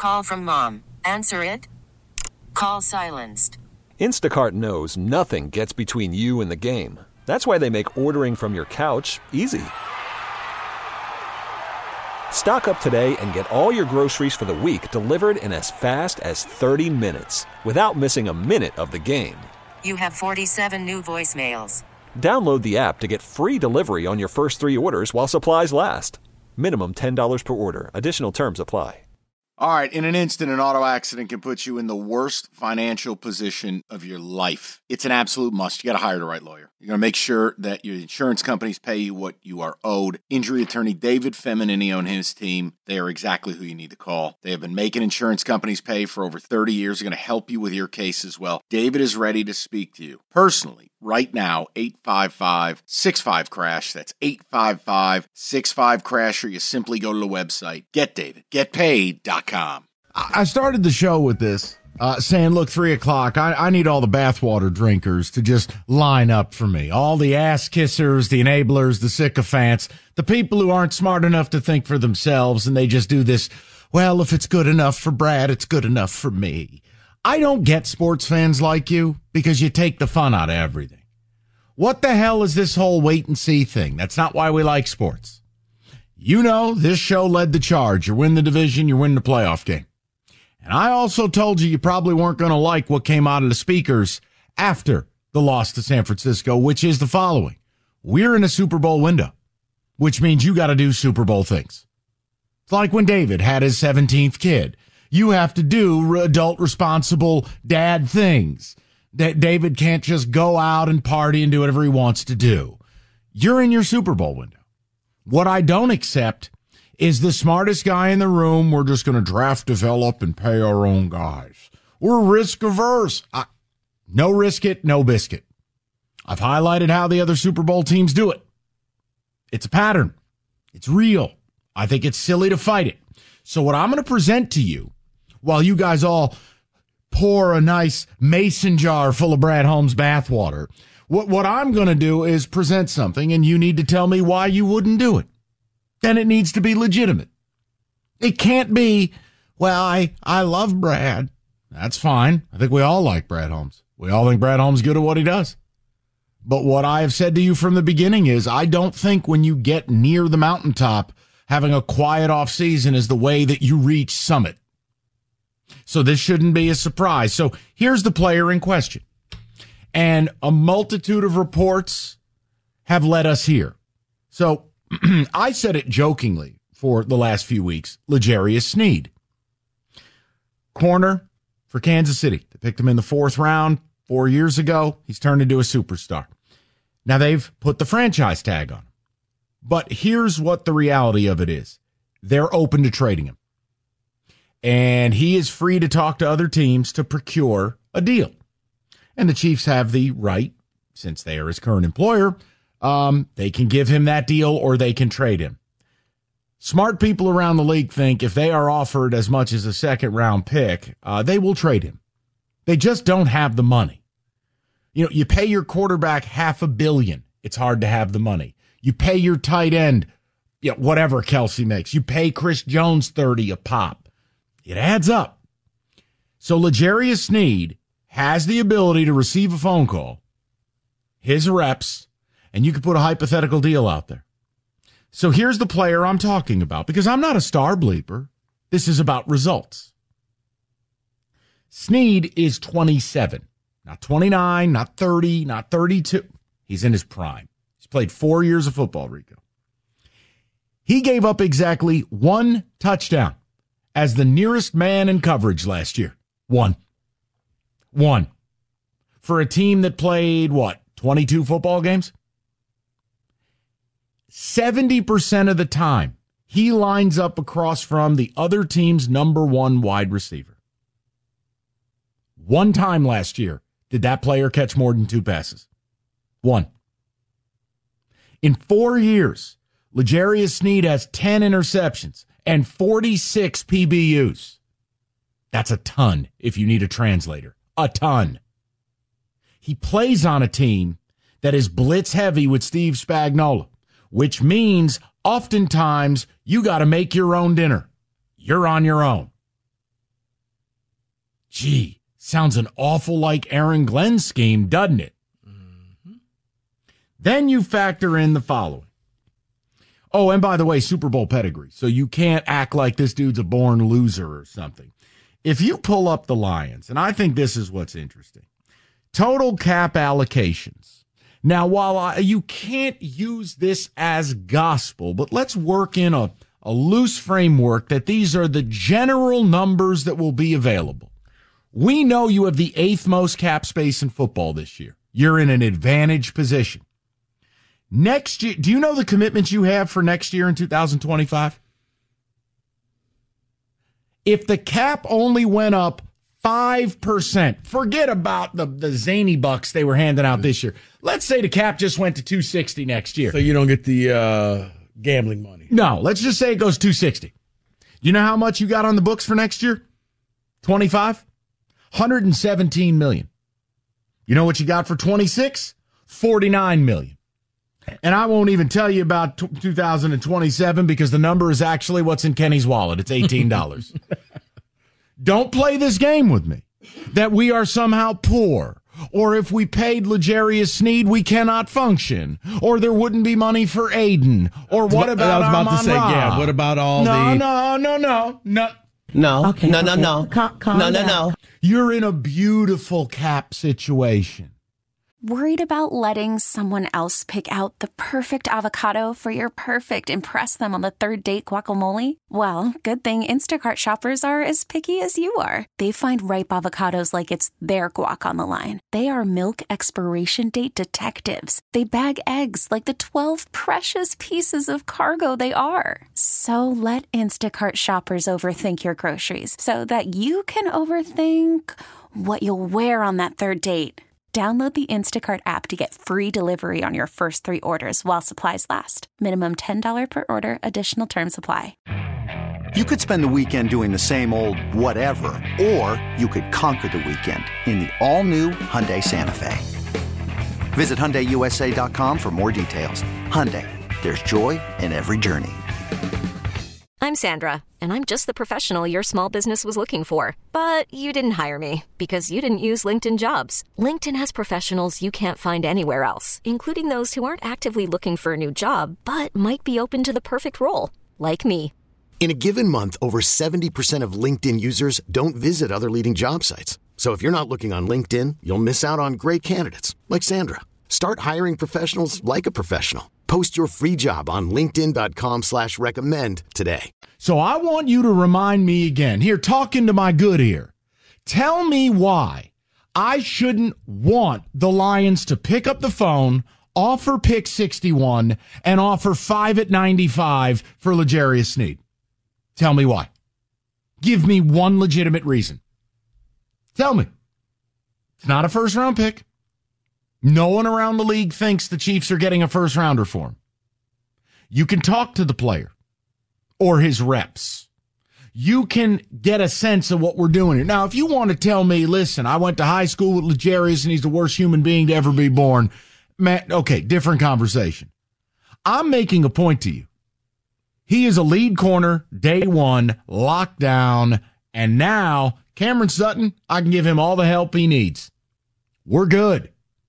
Call from mom. Answer it. Call silenced. Instacart knows nothing gets between you and the game. That's why they make ordering from your couch easy. Stock up today and get all your groceries for the week delivered in as fast as 30 minutes without missing a minute of the game. You have 47 new voicemails. Download the app to get free delivery on your first 3 orders while supplies last. Minimum $10 per order. Additional terms apply. All right, in an instant, an auto accident can put you in the worst financial position of your life. It's an absolute must. You got to hire the right lawyer. You're going to make sure that your insurance companies pay you what you are owed. Injury attorney David Feminini and his team, they are exactly who you need to call. They have been making insurance companies pay for over 30 years. They're going to help you with your case as well. David is ready to speak to you personally right now, 855-65-CRASH. That's 855-65-CRASH, or you simply go to the website, getdavidgetpaid.com. I started the show with this, saying, look, 3 o'clock, I need all the bathwater drinkers to just line up for me. All the ass kissers, the enablers, the sycophants, the people who aren't smart enough to think for themselves, and they just do this, well, if it's good enough for Brad, it's good enough for me. I don't get sports fans like you because you take the fun out of everything. What the hell is this whole wait and see thing? That's not why we like sports. You know, this show led the charge. You win the division, you win the playoff game. And I also told you probably weren't going to like what came out of the speakers after the loss to San Francisco, which is the following. We're in a Super Bowl window, which means you got to do Super Bowl things. It's like when David had his 17th kid. You have to do adult, responsible dad things. That David can't just go out and party and do whatever he wants to do. You're in your Super Bowl window. What I don't accept is the smartest guy in the room. We're just going to draft, develop, and pay our own guys. We're risk averse. No risk it, no biscuit. I've highlighted how the other Super Bowl teams do it. It's a pattern. It's real. I think it's silly to fight it. So what I'm going to present to you, while you guys all pour a nice mason jar full of Brad Holmes bathwater, what I'm going to do is present something, and you need to tell me why you wouldn't do it. Then it needs to be legitimate. It can't be, well, I love Brad. That's fine. I think we all like Brad Holmes. We all think Brad Holmes is good at what he does. But what I have said to you from the beginning is I don't think when you get near the mountaintop, having a quiet off season is the way that you reach summit. So this shouldn't be a surprise. So here's the player in question. And a multitude of reports have led us here. So I said it jokingly for the last few weeks, L'Jarius Sneed. Corner for Kansas City. They picked him in the 4th round 4 years ago. He's turned into a superstar. Now they've put the franchise tag on him. But here's what the reality of it is. They're open to trading him. And he is free to talk to other teams to procure a deal. And the Chiefs have the right, since they are his current employer, they can give him that deal or they can trade him. Smart people around the league think if they are offered as much as a 2nd-round pick, they will trade him. They just don't have the money. You know, you pay your quarterback $500 million. It's hard to have the money. You pay your tight end, whatever Kelsey makes. You pay Chris Jones $30 a pop. It adds up. So L'Jarius Sneed has the ability to receive a phone call, his reps, and you can put a hypothetical deal out there. So here's the player I'm talking about, because I'm not a star bleeper. This is about results. Sneed is 27, not 29, not 30, not 32. He's in his prime. He's played 4 years of football, Rico. He gave up exactly 1 touchdown as the nearest man in coverage last year. One. For a team that played, 22 football games? 70% of the time, he lines up across from the other team's number 1 wide receiver. 1 time last year did that player catch more than 2 passes. 1. In 4 years, L'Jarius Sneed has 10 interceptions and 46 PBUs. That's a ton if you need a translator. A ton. He plays on a team that is blitz heavy with Steve Spagnuolo, which means oftentimes you got to make your own dinner. You're on your own. Gee, sounds an awful like Aaron Glenn's scheme, doesn't it? Mm-hmm. Then you factor in the following. Oh, and by the way, Super Bowl pedigree. So you can't act like this dude's a born loser or something. If you pull up the Lions, and I think this is what's interesting, total cap allocations. Now, while you can't use this as gospel, but let's work in a loose framework that these are the general numbers that will be available. We know you have the 8th most cap space in football this year. You're in an advantage position. Next year, do you know the commitments you have for next year in 2025? If the cap only went up 5%, forget about the zany bucks they were handing out this year. Let's say the cap just went to 260 next year. So you don't get the gambling money. No, let's just say it goes 260. You know how much you got on the books for next year? 25? $117 million. You know what you got for 26? $49 million. And I won't even tell you about 2027 because the number is actually what's in Kenny's wallet. It's $18. Don't play this game with me that we are somehow poor, or if we paid L'Jarius Sneed, we cannot function, or there wouldn't be money for Aiden, or what about I was about to say, Amon-Ra? yeah, what about all No. Okay. No. Calm down. You're in a beautiful cap situation. Worried about letting someone else pick out the perfect avocado for your perfect impress them on the third date guacamole? Well, good thing Instacart shoppers are as picky as you are. They find ripe avocados like it's their guac on the line. They are milk expiration date detectives. They bag eggs like the 12 precious pieces of cargo they are. So let Instacart shoppers overthink your groceries so that you can overthink what you'll wear on that third date. Download the Instacart app to get free delivery on your first 3 orders while supplies last. Minimum $10 per order. Additional terms apply. You could spend the weekend doing the same old whatever, or you could conquer the weekend in the all-new Hyundai Santa Fe. Visit HyundaiUSA.com for more details. Hyundai, there's joy in every journey. I'm Sandra, and I'm just the professional your small business was looking for. But you didn't hire me because you didn't use LinkedIn Jobs. LinkedIn has professionals you can't find anywhere else, including those who aren't actively looking for a new job, but might be open to the perfect role, like me. In a given month, over 70% of LinkedIn users don't visit other leading job sites. So if you're not looking on LinkedIn, you'll miss out on great candidates like Sandra. Start hiring professionals like a professional. Post your free job on linkedin.com/recommend today. So I want you to remind me again, here, talking to my good ear. Tell me why I shouldn't want the Lions to pick up the phone, offer pick 61, and offer 5 at 95 for L'Jarius Sneed. Tell me why. Give me one legitimate reason. Tell me. It's not a first-round pick. No one around the league thinks the Chiefs are getting a first-rounder for him. You can talk to the player or his reps. You can get a sense of what we're doing here. Now, if you want to tell me, listen, I went to high school with L'Jarius and he's the worst human being to ever be born, man, okay, different conversation. I'm making a point to you. He is a lead corner, day one, locked down, and now Cameron Sutton, I can give him all the help he needs. We're good.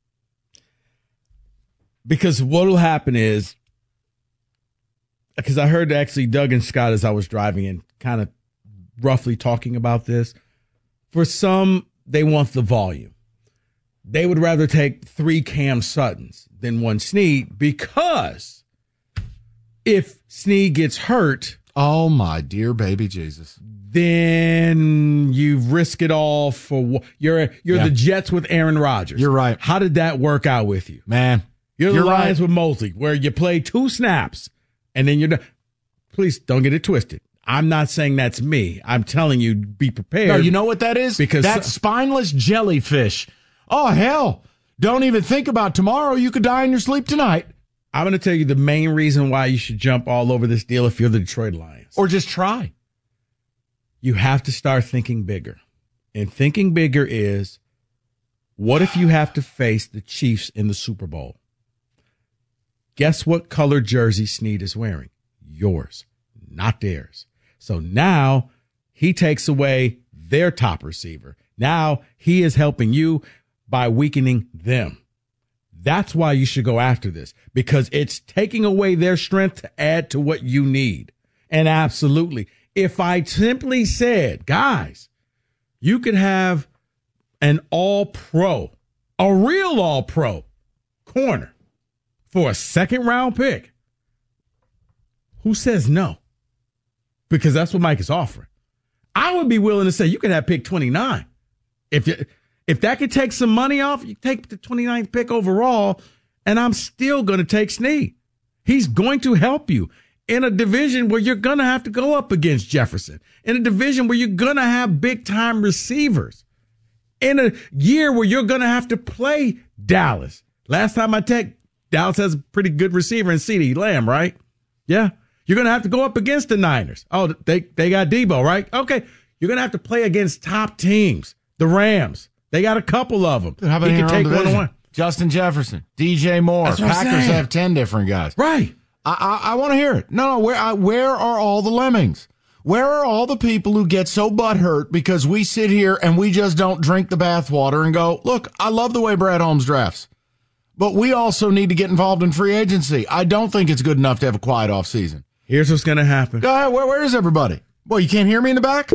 Because what will happen is, because I heard actually Doug and Scott as I was driving in kind of roughly talking about this. For some, they want the volume. They would rather take 3 Cam Suttons than 1 Sneed because if Sneed gets hurt, oh my dear baby Jesus, then you risk it all for you're the Jets with Aaron Rodgers. You're right. How did that work out with you, man? You're the Lions with Mosley, where you play 2 snaps and then you're done. Please don't get it twisted. I'm not saying that's me. I'm telling you, be prepared. No, you know what that is? Because that's spineless jellyfish. Oh, hell. Don't even think about tomorrow. You could die in your sleep tonight. I'm going to tell you the main reason why you should jump all over this deal if you're the Detroit Lions. Or just try. You have to start thinking bigger. And thinking bigger is, what if you have to face the Chiefs in the Super Bowl? Guess what color jersey Sneed is wearing? Yours, not theirs. So now he takes away their top receiver. Now he is helping you by weakening them. That's why you should go after this, because it's taking away their strength to add to what you need. And absolutely, if I simply said, guys, you could have an all-pro, a real all-pro corner for a second-round pick, who says no? Because that's what Mike is offering. I would be willing to say you could have pick 29. If that could take some money off, you take the 29th pick overall, and I'm still going to take Snead. He's going to help you in a division where you're going to have to go up against Jefferson, in a division where you're going to have big-time receivers, in a year where you're going to have to play Dallas. Last time I checked, Dallas has a pretty good receiver in CeeDee Lamb, right? Yeah. You're going to have to go up against the Niners. Oh, they got Debo, right? Okay. You're going to have to play against top teams. The Rams. They got a couple of them. How about you can take one-on-one? Justin Jefferson, DJ Moore. Packers have 10 different guys. Right. I want to hear it. No, where are all the lemmings? Where are all the people who get so butthurt because we sit here and we just don't drink the bathwater and go, look, I love the way Brad Holmes drafts, but we also need to get involved in free agency. I don't think it's good enough to have a quiet offseason. Here's what's going to happen. Go ahead. Where is everybody? Boy, you can't hear me in the back?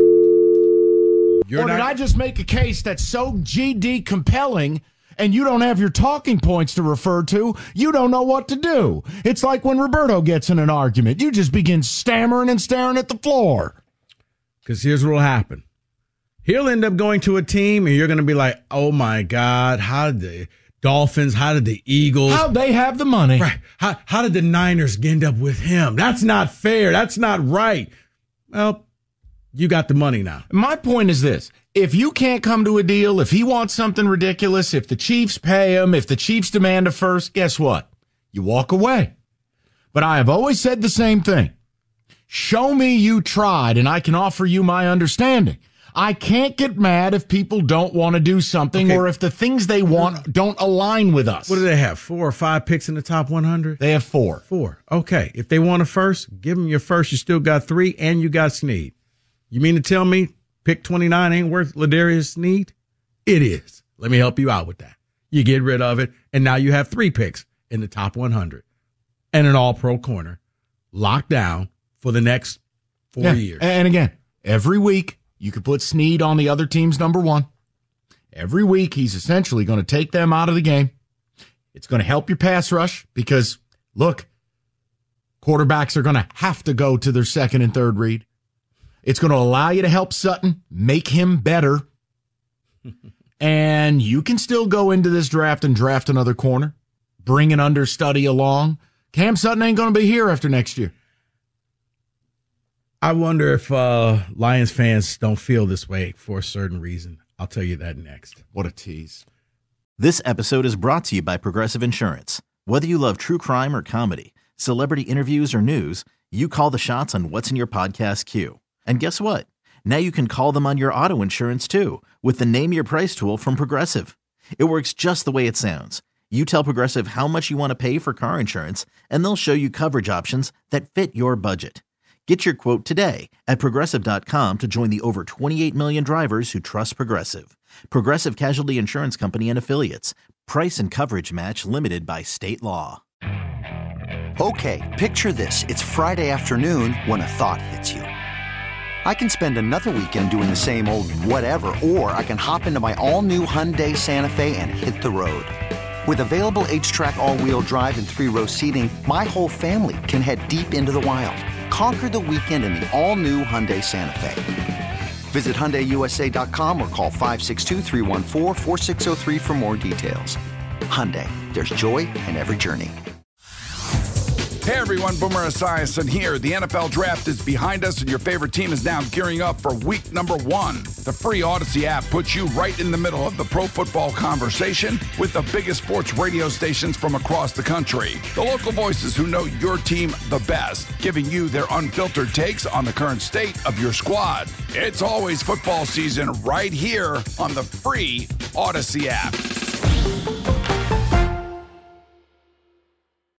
Or did I just make a case that's so GD compelling and you don't have your talking points to refer to? You don't know what to do. It's like when Roberto gets in an argument. You just begin stammering and staring at the floor. Because here's what will happen. He'll end up going to a team and you're going to be like, oh, my God, how did the Dolphins, how did the Eagles? How'd they have the money? Right. How did the Niners end up with him? That's not fair. That's not right. Well, you got the money now. My point is this. If you can't come to a deal, if he wants something ridiculous, if the Chiefs pay him, if the Chiefs demand a first, guess what? You walk away. But I have always said the same thing. Show me you tried, and I can offer you my understanding. I can't get mad if people don't want to do something or if the things they want don't align with us. What do they have, 4 or 5 picks in the top 100? They have 4. 4. Okay. If they want a first, give them your first. You still got 3, and you got Snead. You mean to tell me pick 29 ain't worth Ladarius Snead? It is. Let me help you out with that. You get rid of it, and now you have 3 picks in the top 100 and an all-pro corner locked down for the next 4 years. And again, every week you could put Snead on the other team's number 1. Every week he's essentially going to take them out of the game. It's going to help your pass rush because, look, quarterbacks are going to have to go to their second and third read. It's going to allow you to help Sutton, make him better. And you can still go into this draft and draft another corner, bring an understudy along. Cam Sutton ain't going to be here after next year. I wonder if Lions fans don't feel this way for a certain reason. I'll tell you that next. What a tease. This episode is brought to you by Progressive Insurance. Whether you love true crime or comedy, celebrity interviews or news, you call the shots on what's in your podcast queue. And guess what? Now you can call them on your auto insurance too with the Name Your Price tool from Progressive. It works just the way it sounds. You tell Progressive how much you want to pay for car insurance, and they'll show you coverage options that fit your budget. Get your quote today at Progressive.com to join the over 28 million drivers who trust Progressive. Progressive Casualty Insurance Company and Affiliates. Price and coverage match limited by state law. Okay, picture this. It's Friday afternoon when a thought hits you. I can spend another weekend doing the same old whatever, or I can hop into my all-new Hyundai Santa Fe and hit the road. With available H-Track all-wheel drive and 3-row seating, my whole family can head deep into the wild. Conquer the weekend in the all-new Hyundai Santa Fe. Visit HyundaiUSA.com or call 562-314-4603 for more details. Hyundai, there's joy in every journey. Hey everyone, Boomer Esiason here. The NFL Draft is behind us and your favorite team is now gearing up for week number 1. The free Odyssey app puts you right in the middle of the pro football conversation with the biggest sports radio stations from across the country. The local voices who know your team the best, giving you their unfiltered takes on the current state of your squad. It's always football season right here on the free Odyssey app.